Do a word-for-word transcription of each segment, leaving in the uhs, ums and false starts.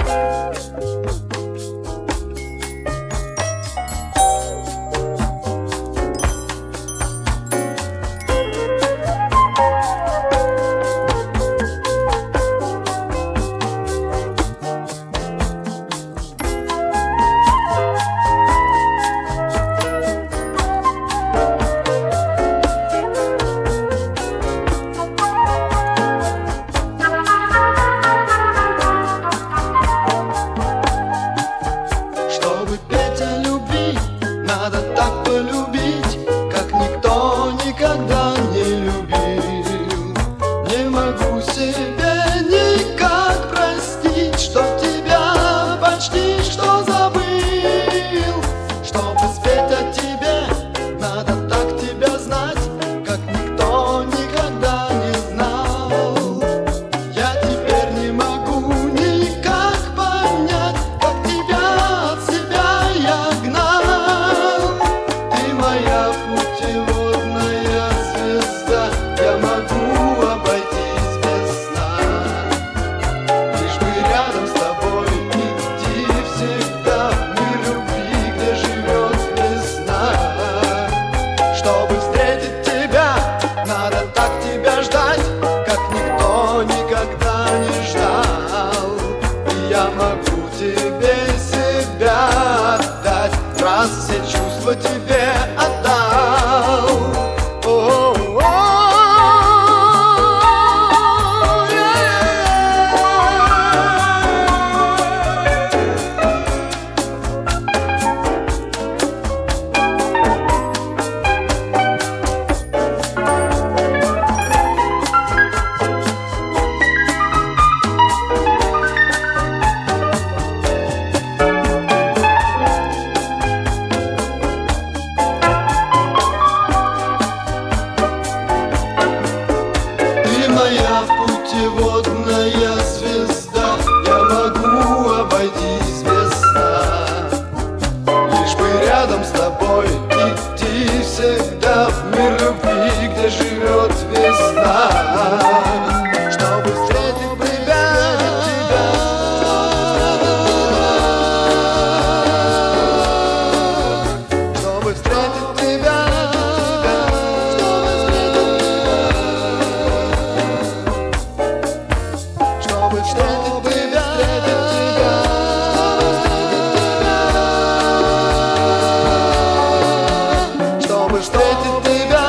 Все чувства тебе отдал. О-о-о. Моя путеводная звезда, я могу обойтись без сна. Лишь бы рядом с тобой идти всегда в мир любви, где живет весна. Чтобы встретить тебя, чтобы встретить тебя, чтобы встретить тебя, чтобы встретить тебя,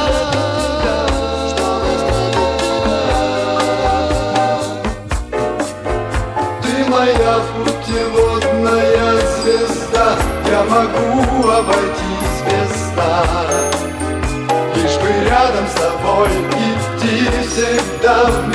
ты моя путеводная звезда, я могу обойтись без сна. Лишь бы рядом с тобой идти всегда.